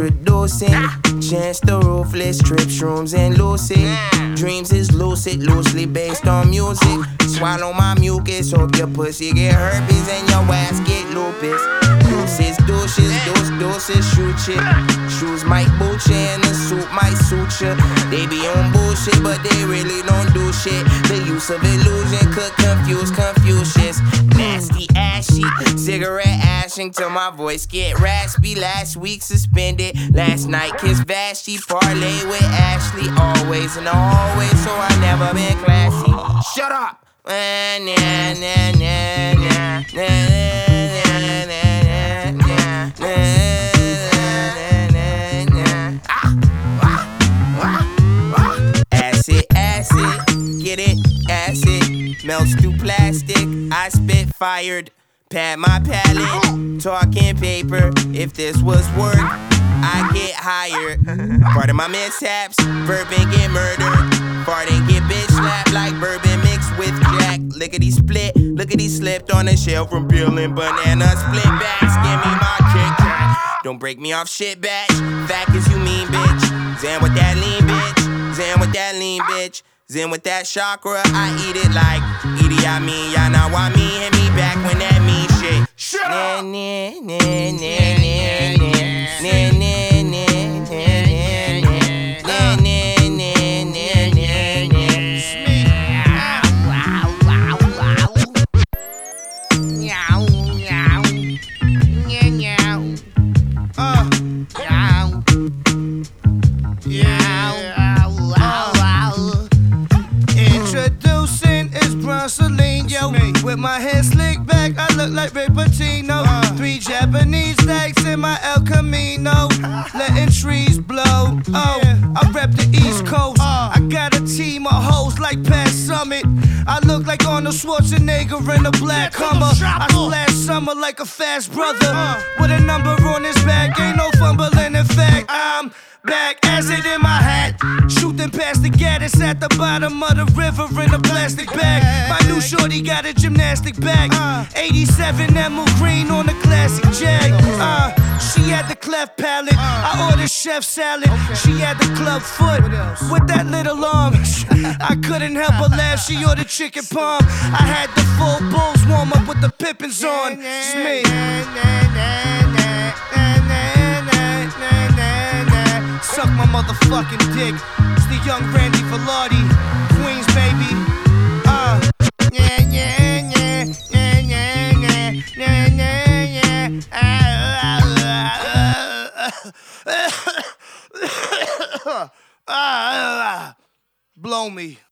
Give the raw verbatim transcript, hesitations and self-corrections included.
Introducing Chance the Ruthless, trip, shrooms, and lucid. Dreams is lucid, loosely based on music. Swallow my mucus, hope your pussy get herpes and your ass get lupus. Deuces, douches, deuce, deuces, shoot shit. Shoes might boot you and the suit might suit you. They be on bullshit, but they really don't do shit. The use of illusion could confuse Confucius. Nasty, ashy, cigarette ashing till my voice get raspy. Last week suspended, last night kissed Vashti. Parlay with Ashley, always in the hallway, so I never been classy. Shut up! Nah, nah, nah, nah, nah, nah, nah, nah. Acid, acid, get it, acid, melts through plastic, I spit fired, pad my palate, talking paper, if this was work, I get hired. Part of my mishaps, bourbon get murdered, farting get bitch slapped like bourbon mixed with jack. Lickety split, lookity slipped on a shelf from peeling banana split backs. Give me my Kit Kat, don't break me off shit batch. Fact is you mean bitch, Zen with that lean bitch, Zen with that lean bitch, Zen with that chakra. I eat it like Edie, I mean y'all know I mean. Hit me back when that mean shit. Shut up. Nah, nah, nah, nah, nah, nah, nah. With my hair slicked back, I look like Rick Pitino. uh, Three Japanese stacks in my El Camino, letting trees blow. Oh, I rep the East Coast. I got a team of hoes like Pat Summit. I look like Arnold Schwarzenegger in a black Hummer. I slash summer like a fast brother. With a number on his back, ain't no fumbling. In fact, I'm back, acid in my hat, shooting past the Gaddis at the bottom of the river in a plastic bag. My new shorty got a gymnastic bag, eighty-seven Emerald Green on the classic Jag. Uh, she had the cleft palate, I ordered chef salad. She had the club foot with that little arm. I couldn't help but laugh, she ordered chicken palm. I had the full Bulls warm up with the Pippins on. It's me. Suck my motherfucking dick. It's the young Randy Velarde, Queens baby. Uh, yeah, yeah, yeah, yeah, yeah, yeah, yeah, yeah, yeah. Blow me.